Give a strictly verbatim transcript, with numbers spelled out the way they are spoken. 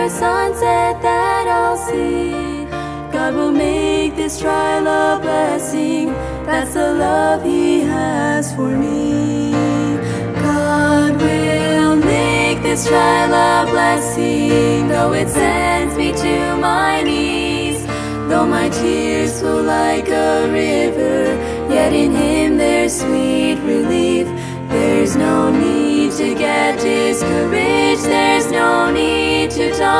sunset that I'll see. God will make this trial a blessing. That's the love He has for me. God will make this trial a blessing, though it sends me to my knees. Though my tears flow like a river, yet in Him there's sweet relief. There's no need to get discouraged. There's no need to talk